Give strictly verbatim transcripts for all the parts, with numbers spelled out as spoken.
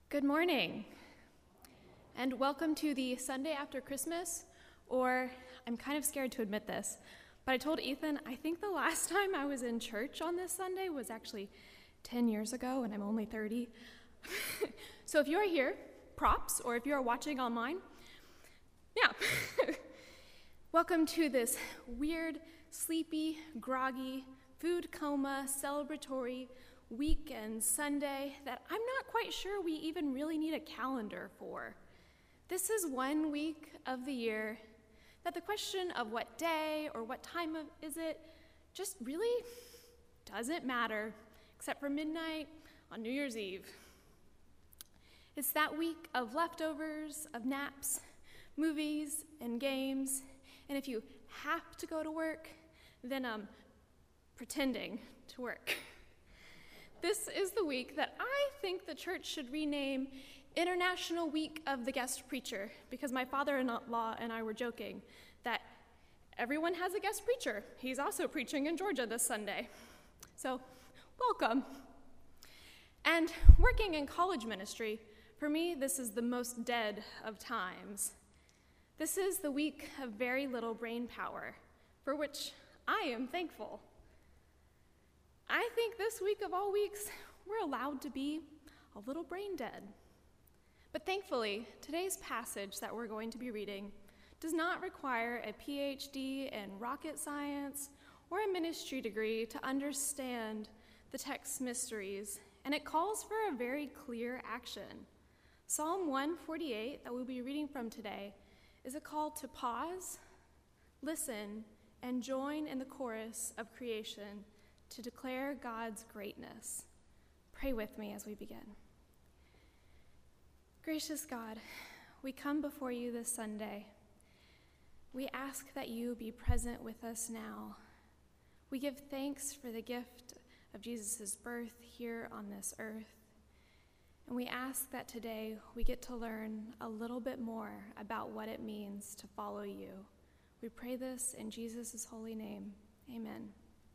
Good morning, and welcome to the Sunday after Christmas, or I'm kind of scared to admit this, but I told Ethan I think the last time I was in church on this Sunday was actually ten years ago, and I'm only thirty. So if you are here, props, or if you are watching online, yeah. Welcome to this weird, sleepy, groggy, food coma, celebratory weekend Sunday that I'm not quite sure we even really need a calendar for. This is one week of the year that the question of what day or what time of is it just really doesn't matter, except for midnight on New Year's Eve. It's that week of leftovers, of naps, movies, and games, and if you have to go to work, then um, pretending to work. This is the week that I think the church should rename International Week of the Guest Preacher, because my father-in-law and I were joking that everyone has a guest preacher. He's also preaching in Georgia this Sunday. So, welcome. And working in college ministry, for me, this is the most dead of times. This is the week of very little brain power, for which I am thankful. I think this week of all weeks, we're allowed to be a little brain dead. But thankfully, today's passage that we're going to be reading does not require a P H D in rocket science or a ministry degree to understand the text's mysteries, and it calls for a very clear action. Psalm one forty-eight, that we'll be reading from today, is a call to pause, listen, and join in the chorus of creation to declare God's greatness. Pray with me as we begin. Gracious God, we come before you this Sunday. We ask that you be present with us now. We give thanks for the gift of Jesus' birth here on this earth. And we ask that today we get to learn a little bit more about what it means to follow you. We pray this in Jesus' holy name. Amen.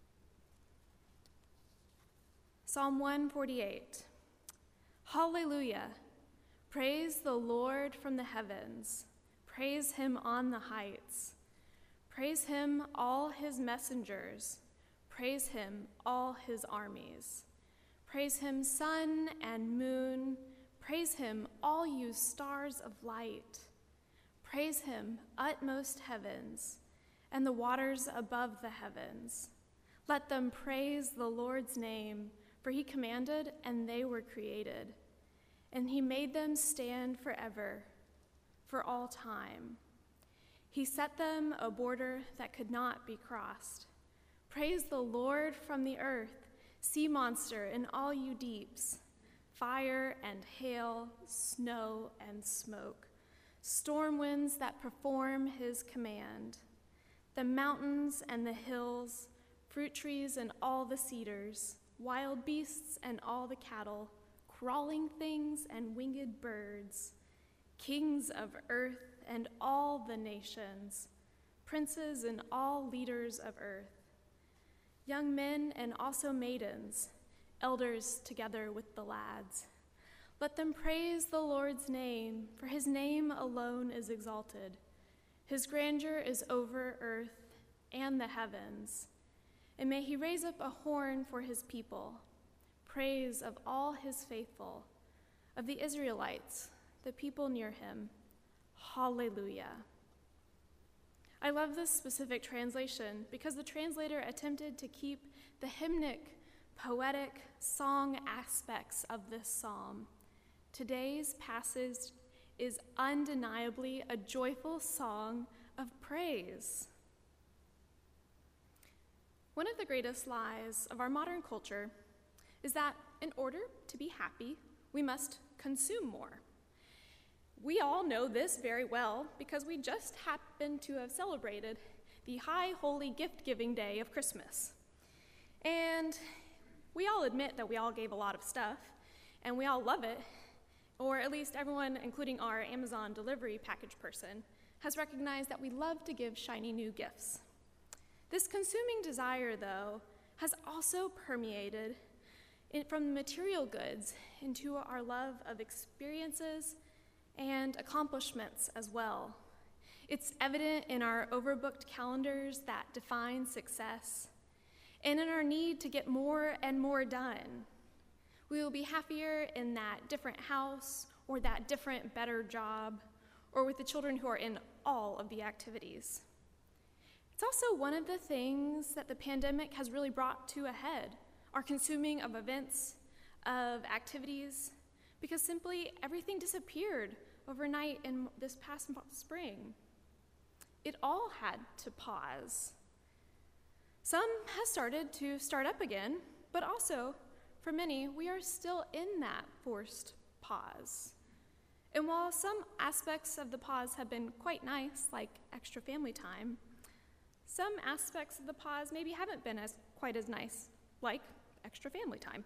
Psalm one forty-eight. Hallelujah. Praise the Lord from the heavens. Praise him on the heights. Praise him, all his messengers. Praise him, all his armies. Praise him, sun and moon. Praise him, all you stars of light. Praise him, utmost heavens, and the waters above the heavens. Let them praise the Lord's name, for he commanded, and they were created. And he made them stand forever, for all time. He set them a border that could not be crossed. Praise the Lord from the earth, sea monster and all you deeps, fire and hail, snow and smoke, storm winds that perform his command, the mountains and the hills, fruit trees and all the cedars, wild beasts and all the cattle, crawling things and winged birds, kings of earth and all the nations, princes and all leaders of earth, young men and also maidens, elders together with the lads. Let them praise the Lord's name, for his name alone is exalted. His grandeur is over earth and the heavens. And may he raise up a horn for his people, praise of all his faithful, of the Israelites, the people near him. Hallelujah. I love this specific translation because the translator attempted to keep the hymnic, poetic, song aspects of this psalm. Today's passage is undeniably a joyful song of praise. One of the greatest lies of our modern culture is that in order to be happy, we must consume more. We all know this very well because we just happen to have celebrated the high holy gift-giving day of Christmas. And we all admit that we all gave a lot of stuff, and we all love it, or at least everyone, including our Amazon delivery package person, has recognized that we love to give shiny new gifts. This consuming desire, though, has also permeated in, from material goods into our love of experiences and accomplishments as well. It's evident in our overbooked calendars that define success, and in our need to get more and more done. We will be happier in that different house or that different, better job, or with the children who are in all of the activities. It's also one of the things that the pandemic has really brought to a head, our consuming of events, of activities, because simply everything disappeared overnight in this past spring. It all had to pause. Some has started to start up again, but also, for many, we are still in that forced pause. And while some aspects of the pause have been quite nice, like extra family time, some aspects of the pause maybe haven't been as quite as nice, like extra family time.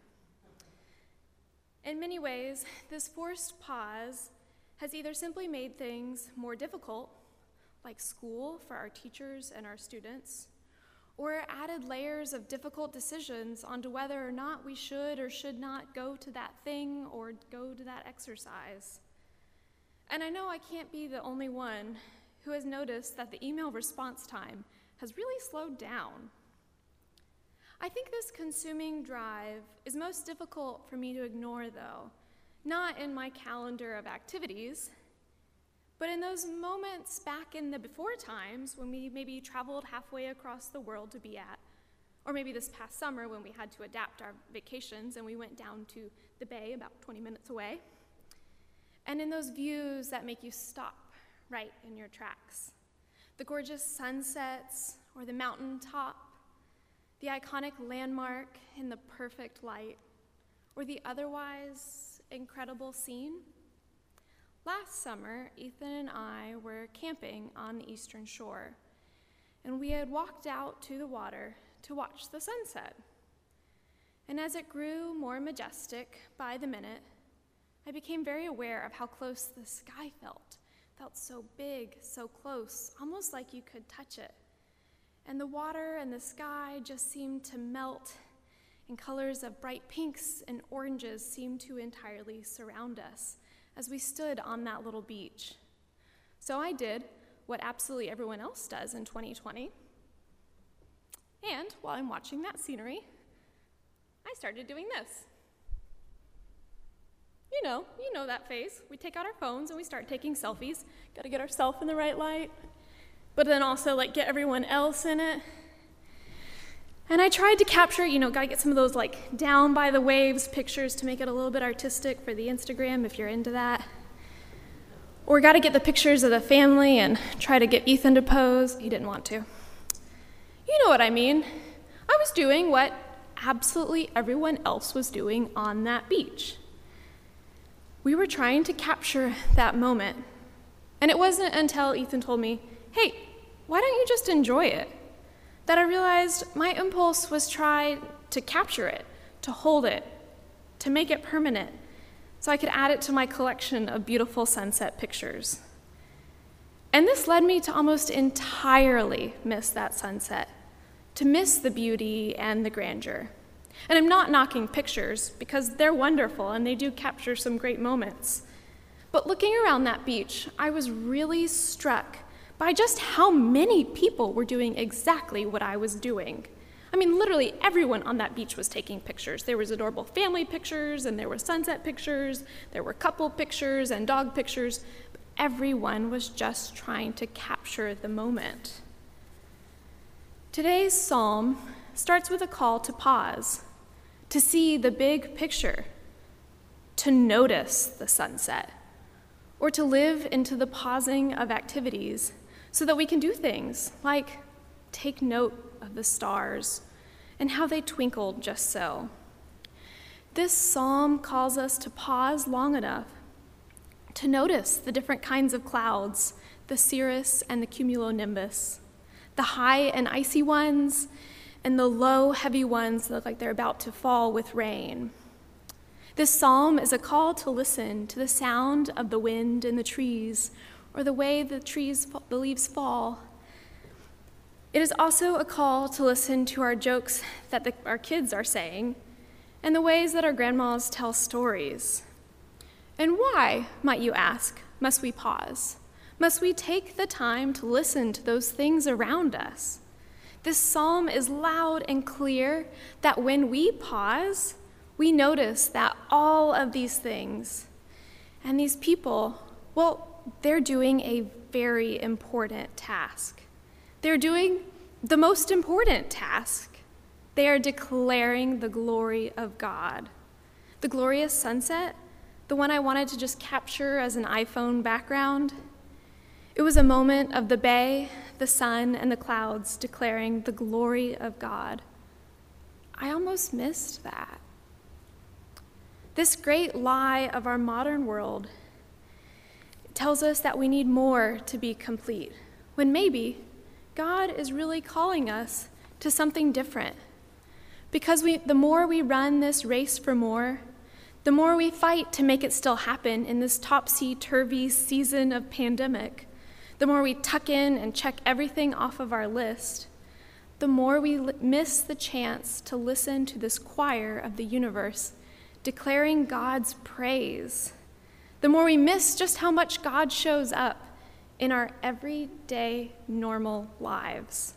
In many ways, this forced pause has either simply made things more difficult, like school for our teachers and our students, or added layers of difficult decisions onto whether or not we should or should not go to that thing or go to that exercise. And I know I can't be the only one who has noticed that the email response time has really slowed down. I think this consuming drive is most difficult for me to ignore, though, not in my calendar of activities, but in those moments back in the before times when we maybe traveled halfway across the world to be at, or maybe this past summer when we had to adapt our vacations and we went down to the bay about twenty minutes away, and in those views that make you stop right in your tracks. The gorgeous sunsets or the mountaintop, the iconic landmark in the perfect light, or the otherwise incredible scene. Last summer, Ethan and I were camping on the Eastern Shore, and we had walked out to the water to watch the sunset. And as it grew more majestic by the minute, I became very aware of how close the sky felt. It felt so big, so close, almost like you could touch it. And the water and the sky just seemed to melt, and colors of bright pinks and oranges seemed to entirely surround us as we stood on that little beach. So I did what absolutely everyone else does in twenty twenty. And while I'm watching that scenery, I started doing this. You know, you know that phase. We take out our phones and we start taking selfies. Gotta get ourselves in the right light, but then also like get everyone else in it. And I tried to capture, you know, gotta get some of those like down by the waves pictures to make it a little bit artistic for the Instagram if you're into that. Or gotta get the pictures of the family and try to get Ethan to pose. He didn't want to. You know what I mean. I was doing what absolutely everyone else was doing on that beach. We were trying to capture that moment. And it wasn't until Ethan told me, hey, why don't you just enjoy it? That I realized my impulse was try to capture it, to hold it, to make it permanent, so I could add it to my collection of beautiful sunset pictures. And this led me to almost entirely miss that sunset, to miss the beauty and the grandeur. And I'm not knocking pictures, because they're wonderful and they do capture some great moments. But looking around that beach, I was really struck by just how many people were doing exactly what I was doing. I mean, literally everyone on that beach was taking pictures. There was adorable family pictures, and there were sunset pictures, there were couple pictures and dog pictures, but everyone was just trying to capture the moment. Today's psalm starts with a call to pause, to see the big picture, to notice the sunset, or to live into the pausing of activities so that we can do things like take note of the stars and how they twinkled just so. This psalm calls us to pause long enough to notice the different kinds of clouds, the cirrus and the cumulonimbus, the high and icy ones, and the low, heavy ones that look like they're about to fall with rain. This psalm is a call to listen to the sound of the wind in the trees, or the way the trees, the leaves fall. It is also a call to listen to our jokes that the, our kids are saying, and the ways that our grandmas tell stories. And why, might you ask, must we pause? Must we take the time to listen to those things around us? This psalm is loud and clear that when we pause, we notice that all of these things and these people, well, they're doing a very important task. They're doing the most important task. They are declaring the glory of God. The glorious sunset, the one I wanted to just capture as an iPhone background, it was a moment of the bay, the sun, and the clouds declaring the glory of God. I almost missed that. This great lie of our modern world tells us that we need more to be complete, when maybe God is really calling us to something different. Because we, the more we run this race for more, the more we fight to make it still happen in this topsy-turvy season of pandemic, the more we tuck in and check everything off of our list, the more we li- miss the chance to listen to this choir of the universe declaring God's praise, the more we miss just how much God shows up in our everyday, normal lives.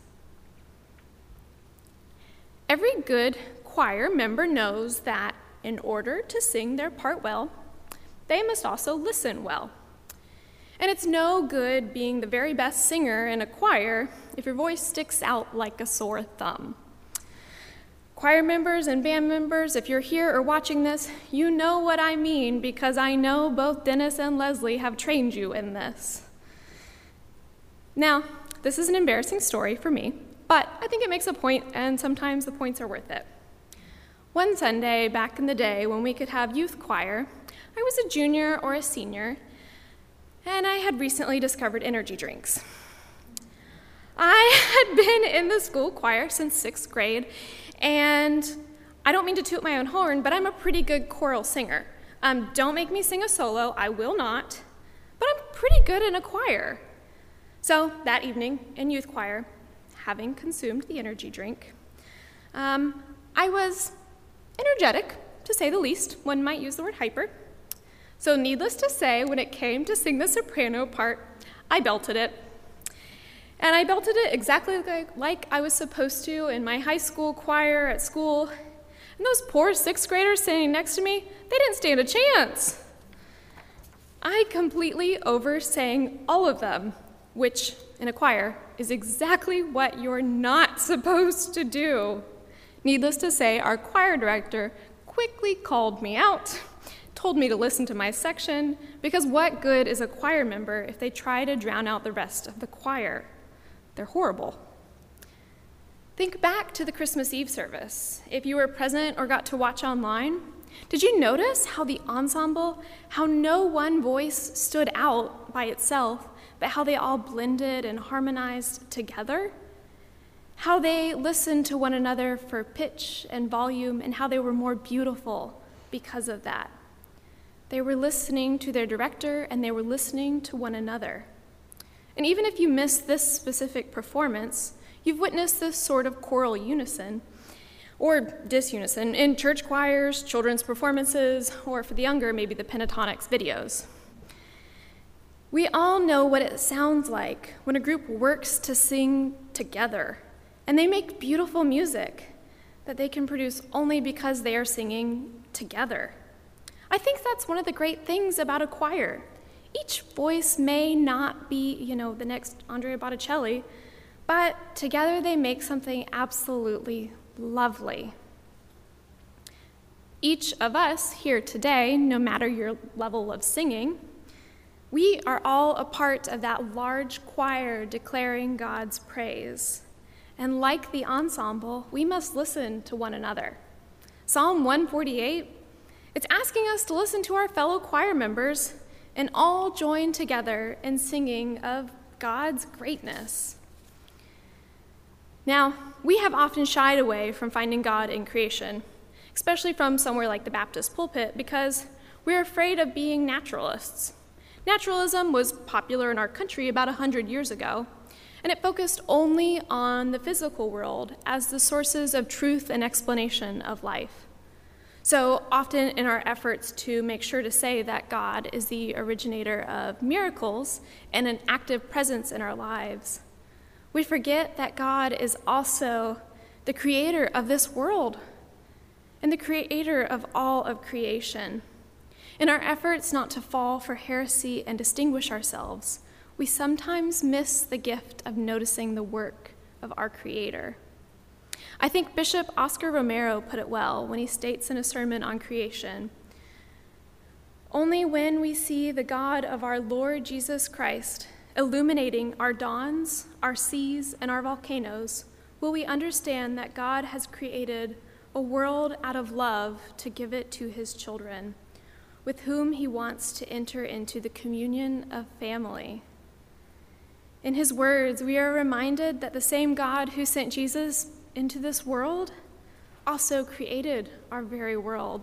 Every good choir member knows that in order to sing their part well, they must also listen well. And it's no good being the very best singer in a choir if your voice sticks out like a sore thumb. Choir members and band members, if you're here or watching this, you know what I mean because I know both Dennis and Leslie have trained you in this. Now, this is an embarrassing story for me, but I think it makes a point, and sometimes the points are worth it. One Sunday back in the day when we could have youth choir, I was a junior or a senior, and I had recently discovered energy drinks. I had been in the school choir since sixth grade, and I don't mean to toot my own horn, but I'm a pretty good choral singer. Um, don't make me sing a solo, I will not, but I'm pretty good in a choir. So that evening in youth choir, having consumed the energy drink, um, I was energetic, to say the least. One might use the word hyper. So needless to say, when it came to sing the soprano part, I belted it. And I belted it exactly like, like I was supposed to in my high school choir at school. And those poor sixth graders sitting next to me, they didn't stand a chance. I completely oversang all of them, which in a choir is exactly what you're not supposed to do. Needless to say, our choir director quickly called me out, told me to listen to my section, because what good is a choir member if they try to drown out the rest of the choir? They're horrible. Think back to the Christmas Eve service. If you were present or got to watch online, did you notice how the ensemble, how no one voice stood out by itself, but how they all blended and harmonized together? How they listened to one another for pitch and volume, and how they were more beautiful because of that. They were listening to their director, and they were listening to one another. And even if you missed this specific performance, you've witnessed this sort of choral unison, or disunison, in church choirs, children's performances, or for the younger, maybe the Pentatonics videos. We all know what it sounds like when a group works to sing together, and they make beautiful music that they can produce only because they are singing together. I think that's one of the great things about a choir. Each voice may not be, you know, the next Andrea Botticelli, but together they make something absolutely lovely. Each of us here today, no matter your level of singing, we are all a part of that large choir declaring God's praise. And like the ensemble, we must listen to one another. Psalm one forty-eight, it's asking us to listen to our fellow choir members and all join together in singing of God's greatness. Now, we have often shied away from finding God in creation, especially from somewhere like the Baptist pulpit, because we're afraid of being naturalists. Naturalism was popular in our country about one hundred years ago, and it focused only on the physical world as the sources of truth and explanation of life. So often in our efforts to make sure to say that God is the originator of miracles and an active presence in our lives, we forget that God is also the creator of this world and the creator of all of creation. In our efforts not to fall for heresy and distinguish ourselves, we sometimes miss the gift of noticing the work of our Creator. I think Bishop Oscar Romero put it well when he states in a sermon on creation, "Only when we see the God of our Lord Jesus Christ illuminating our dawns, our seas, and our volcanoes, will we understand that God has created a world out of love to give it to his children, with whom he wants to enter into the communion of family." In his words, we are reminded that the same God who sent Jesus into this world also created our very world.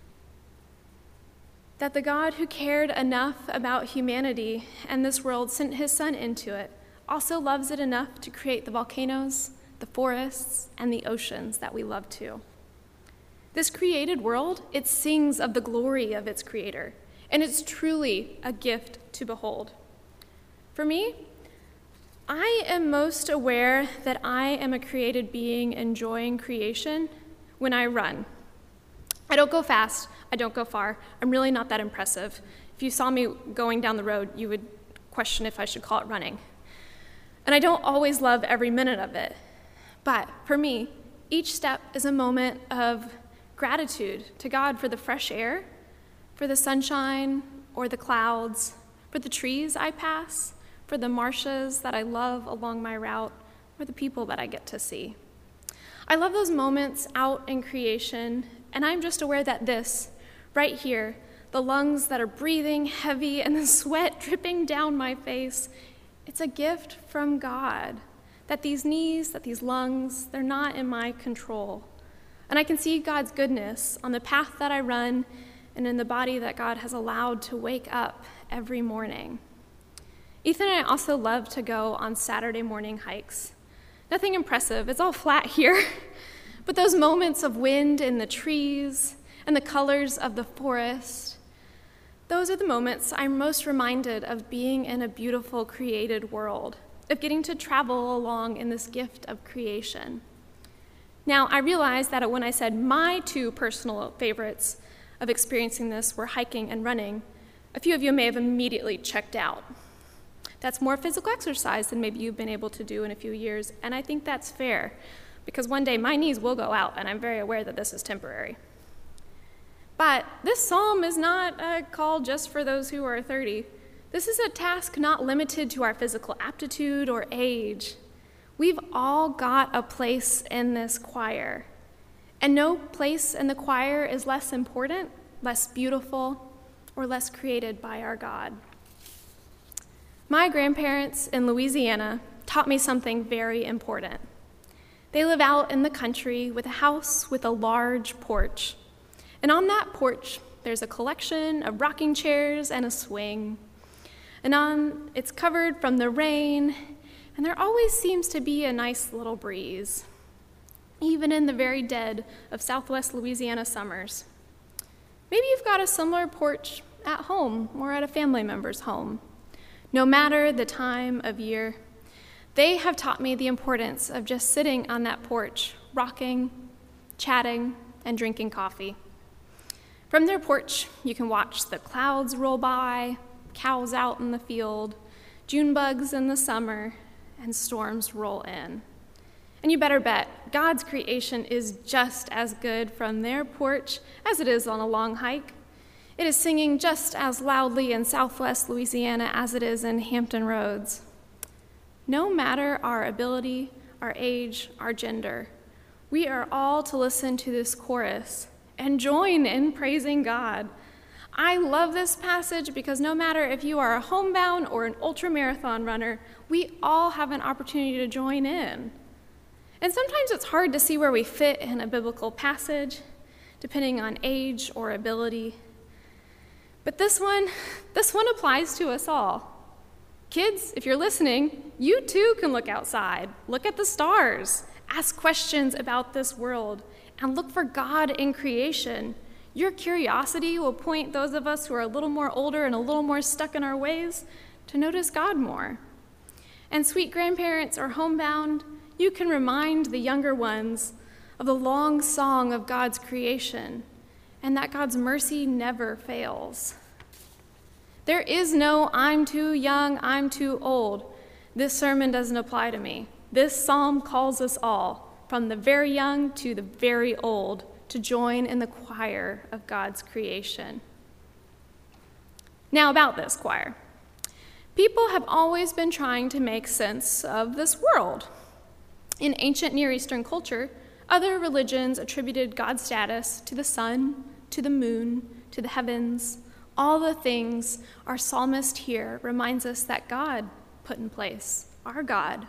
That the God who cared enough about humanity and this world sent his son into it also loves it enough to create the volcanoes, the forests, and the oceans that we love too. This created world, it sings of the glory of its creator, and it's truly a gift to behold. For me, I am most aware that I am a created being enjoying creation when I run. I don't go fast, I don't go far, I'm really not that impressive. If you saw me going down the road, you would question if I should call it running. And I don't always love every minute of it, but for me, each step is a moment of gratitude to God for the fresh air, for the sunshine or the clouds, for the trees I pass, for the marshes that I love along my route, or the people that I get to see. I love those moments out in creation, and I'm just aware that this, right here, the lungs that are breathing heavy and the sweat dripping down my face, it's a gift from God. That these knees, that these lungs, they're not in my control. And I can see God's goodness on the path that I run and in the body that God has allowed to wake up every morning. Ethan and I also love to go on Saturday morning hikes. Nothing impressive, it's all flat here. But those moments of wind in the trees and the colors of the forest, those are the moments I'm most reminded of being in a beautiful created world, of getting to travel along in this gift of creation. Now, I realize that when I said my two personal favorites of experiencing this were hiking and running, a few of you may have immediately checked out. That's more physical exercise than maybe you've been able to do in a few years, and I think that's fair, because one day my knees will go out, and I'm very aware that this is temporary. But this psalm is not a call just for those who are thirty. This is a task not limited to our physical aptitude or age. We've all got a place in this choir, and no place in the choir is less important, less beautiful, or less created by our God. My grandparents in Louisiana taught me something very important. They live out in the country with a house with a large porch. And on that porch, there's a collection of rocking chairs and a swing. And on it's covered from the rain, and there always seems to be a nice little breeze, even in the very dead of Southwest Louisiana summers. Maybe you've got a similar porch at home or at a family member's home. No matter the time of year, they have taught me the importance of just sitting on that porch, rocking, chatting, and drinking coffee. From their porch, you can watch the clouds roll by, cows out in the field, June bugs in the summer, and storms roll in. And you better bet, God's creation is just as good from their porch as it is on a long hike. It is singing just as loudly in Southwest Louisiana as it is in Hampton Roads. No matter our ability, our age, our gender, we are all to listen to this chorus and join in praising God. I love this passage because no matter if you are a homebound or an ultramarathon runner, we all have an opportunity to join in. And sometimes it's hard to see where we fit in a biblical passage, depending on age or ability. But this one, this one applies to us all. Kids, if you're listening, you too can look outside, look at the stars, ask questions about this world, and look for God in creation Your curiosity will point those of us who are a little more older and a little more stuck in our ways to notice God more. And sweet grandparents or homebound, you can remind the younger ones of the long song of God's creation and that God's mercy never fails. There is no I'm too young, I'm too old. This sermon doesn't apply to me. This psalm calls us all, from the very young to the very old, to join in the choir of God's creation. Now about this choir. People have always been trying to make sense of this world. In ancient Near Eastern culture, other religions attributed God's status to the sun, to the moon, to the heavens, all the things our psalmist here reminds us that God put in place, our God.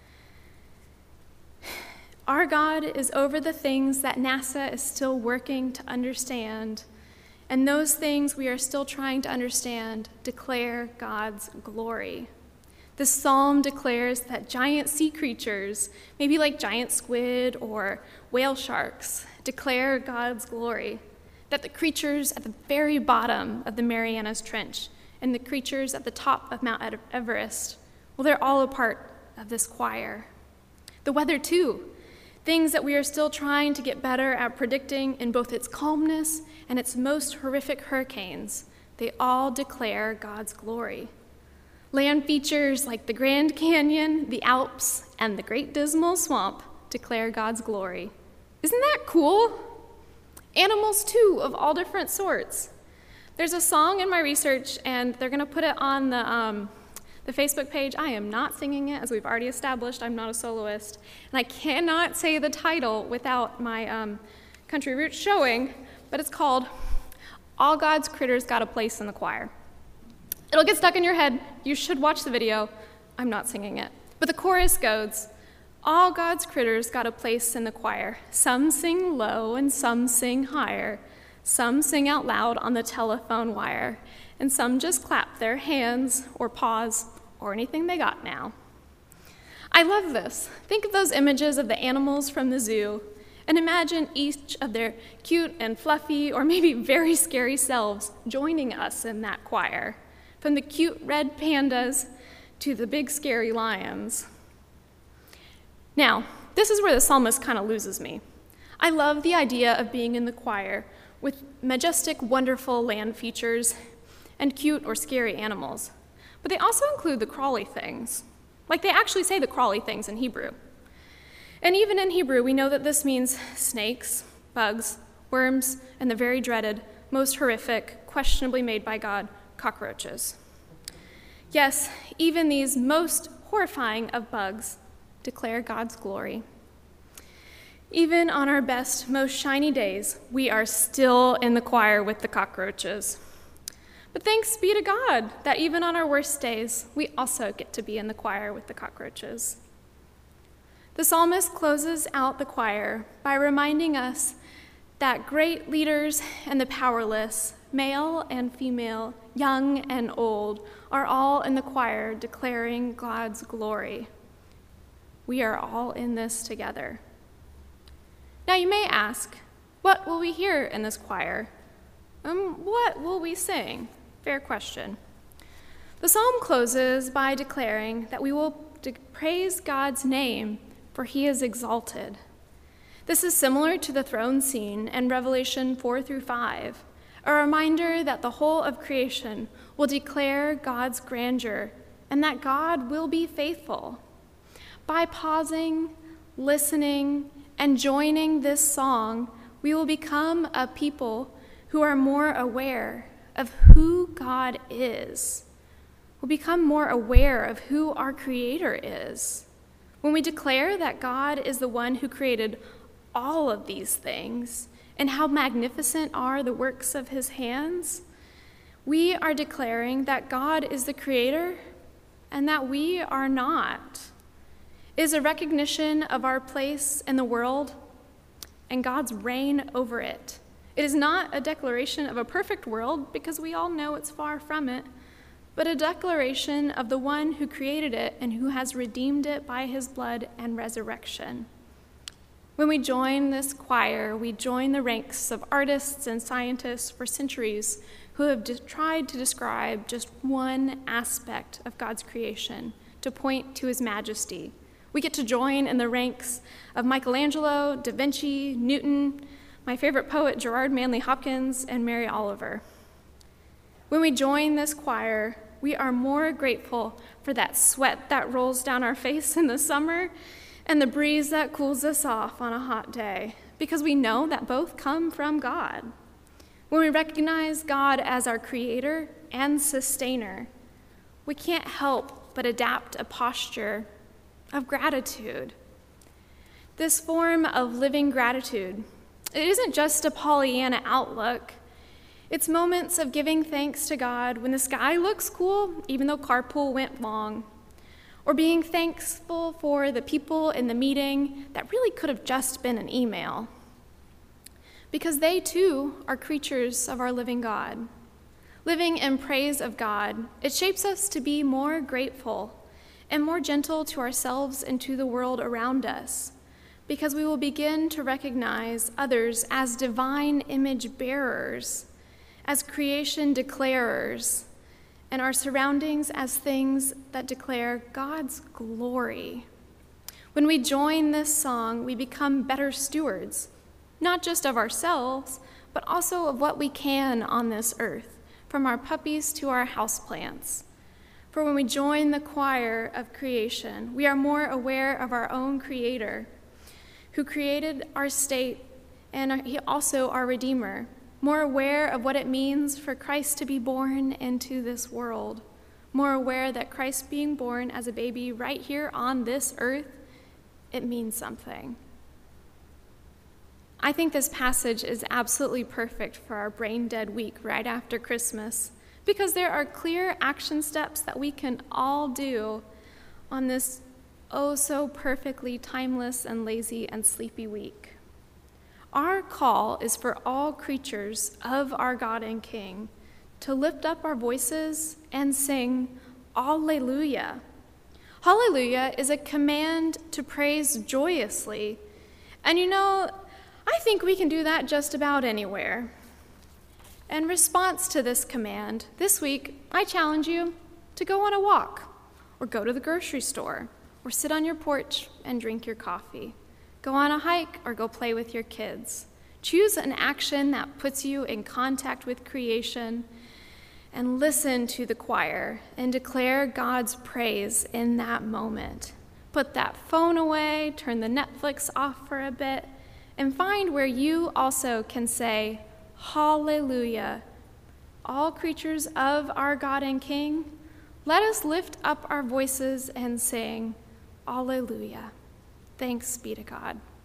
Our God is over the things that NASA is still working to understand, and those things we are still trying to understand declare God's glory. This psalm declares that giant sea creatures, maybe like giant squid or whale sharks, declare God's glory. That the creatures at the very bottom of the Marianas Trench and the creatures at the top of Mount Everest, well, they're all a part of this choir. The weather, too, things that we are still trying to get better at predicting in both its calmness and its most horrific hurricanes, they all declare God's glory. Land features like the Grand Canyon, the Alps, and the Great Dismal Swamp declare God's glory. Isn't that cool? Animals, too, of all different sorts. There's a song in my research, and they're going to put it on the, um, the Facebook page. I am not singing it, as we've already established. I'm not a soloist. And I cannot say the title without my um, country roots showing, but it's called All God's Critters Got a Place in the Choir. It'll get stuck in your head. You should watch the video. I'm not singing it. But the chorus goes, all God's critters got a place in the choir. Some sing low and some sing higher. Some sing out loud on the telephone wire. And some just clap their hands or paws or anything they got now. I love this. Think of those images of the animals from the zoo and imagine each of their cute and fluffy or maybe very scary selves joining us in that choir. From the cute red pandas to the big scary lions. Now, this is where the psalmist kind of loses me. I love the idea of being in the choir with majestic, wonderful land features and cute or scary animals. But they also include the crawly things. Like they actually say the crawly things in Hebrew. And even in Hebrew, we know that this means snakes, bugs, worms, and the very dreaded, most horrific, questionably made by God, cockroaches. Yes, even these most horrifying of bugs declare God's glory. Even on our best, most shiny days, we are still in the choir with the cockroaches. But thanks be to God that even on our worst days, we also get to be in the choir with the cockroaches. The psalmist closes out the choir by reminding us that great leaders and the powerless, male and female, young and old, are all in the choir declaring God's glory. We are all in this together. Now you may ask, what will we hear in this choir? Um, what will we sing? Fair question. The psalm closes by declaring that we will de- praise God's name, for he is exalted. This is similar to the throne scene in Revelation four through five, a reminder that the whole of creation will declare God's grandeur and that God will be faithful. By pausing, listening, and joining this song, we will become a people who are more aware of who God is. We'll become more aware of who our Creator is. When we declare that God is the one who created all of these things and how magnificent are the works of his hands, we are declaring that God is the Creator and that we are not. It is a recognition of our place in the world and God's reign over it. It is not a declaration of a perfect world, because we all know it's far from it, but a declaration of the one who created it and who has redeemed it by his blood and resurrection. When we join this choir, we join the ranks of artists and scientists for centuries who have de- tried to describe just one aspect of God's creation to point to his majesty. We get to join in the ranks of Michelangelo, Da Vinci, Newton, my favorite poet, Gerard Manley Hopkins, and Mary Oliver. When we join this choir, we are more grateful for that sweat that rolls down our face in the summer and the breeze that cools us off on a hot day, because we know that both come from God. When we recognize God as our creator and sustainer, we can't help but adapt a posture of gratitude. This form of living gratitude, it isn't just a Pollyanna outlook. It's moments of giving thanks to God when the sky looks cool, even though carpool went long, or being thankful for the people in the meeting that really could have just been an email, because they too are creatures of our living God. Living in praise of God, it shapes us to be more grateful and more gentle to ourselves and to the world around us, because we will begin to recognize others as divine image bearers, as creation declarers, and our surroundings as things that declare God's glory. When we join this song, we become better stewards, not just of ourselves, but also of what we can on this earth, from our puppies to our houseplants. For when we join the choir of creation, we are more aware of our own Creator, who created our state, and he also our Redeemer, more aware of what it means for Christ to be born into this world, more aware that Christ being born as a baby right here on this earth, it means something. I think this passage is absolutely perfect for our brain dead week right after Christmas, because there are clear action steps that we can all do on this oh so perfectly timeless and lazy and sleepy week. Our call is for all creatures of our God and King to lift up our voices and sing Alleluia. Hallelujah is a command to praise joyously. And you know, I think we can do that just about anywhere. In response to this command, this week, I challenge you to go on a walk, or go to the grocery store, or sit on your porch and drink your coffee. Go on a hike or go play with your kids. Choose an action that puts you in contact with creation, and listen to the choir and declare God's praise in that moment. Put that phone away, turn the Netflix off for a bit, and find where you also can say, Hallelujah. All creatures of our God and King, let us lift up our voices and sing, Alleluia. Thanks be to God.